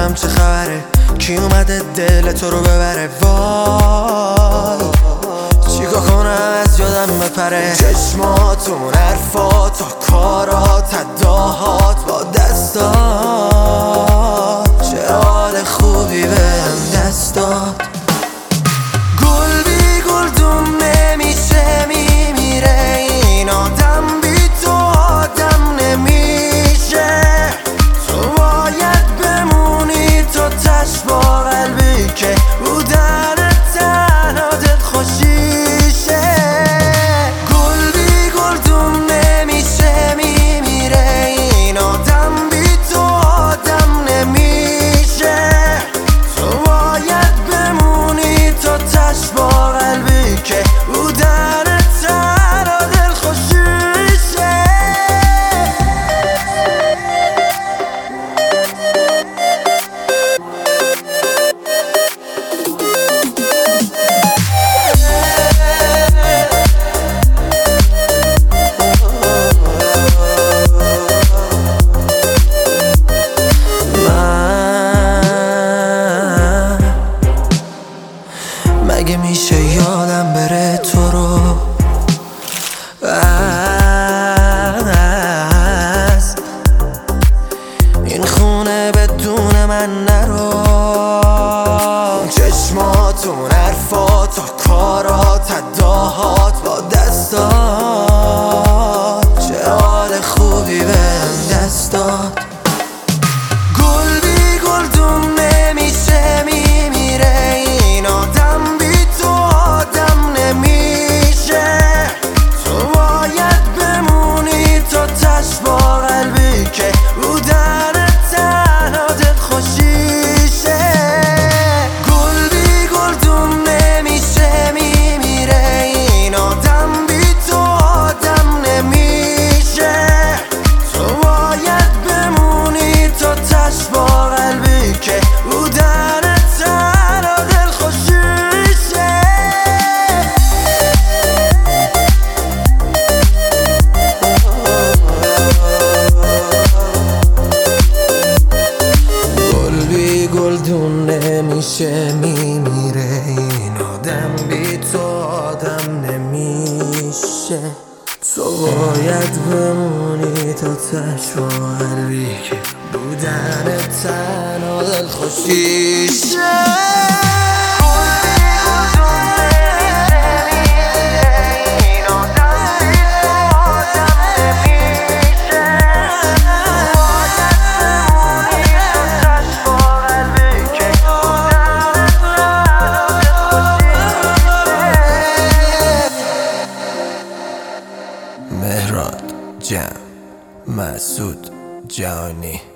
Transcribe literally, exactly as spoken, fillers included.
عالم چه خبره؟ کی اومده دل تو رو ببره؟ وای چیکار کنم از یادم بپره؟ چشماتون، حرفات، کارات، اداهات با دستات، چه حال خوبی بهم دست داد. گل بی گلدون نمیشه، میمیره این آدم، بی تو آدم نمیشه. تو باید بمونی تو تش با قلبی که بودن تنها دل خوشیشه. گل بی گلدون نمیشه، میمیره این آدم، بی تو آدم نمیشه. تو باید بمونی تو تش با قلبی که بودن تنها دل خوشیشه. مگه میشه یادم بره تو رو از این خونه بدون من نرو؟ چشماتون، حرفات، کارات، اداهات با دستات، چه حال خوبی بهم دست داد. گل بی گلدون نمیشه، میمیره این آدم، بی تو آدم نمیشه. تو باید بمونی تو تش با قلبی که بودن تنها دل خوشیشه. گل بی گلدون نمیشه، میمیره این آدم، بی تو آدم نمیشه. تو باید بمونی تو تش با قلبی که بودن تنها دل خوشیشه. گل بی گلدون نمیشه، میمیره این آدم، بی تو آدم نمیشه. تو باید بمونی تو تش با قلبی که بودن تنها دل خوشیشه. مهراد جمع مسعود جهانی.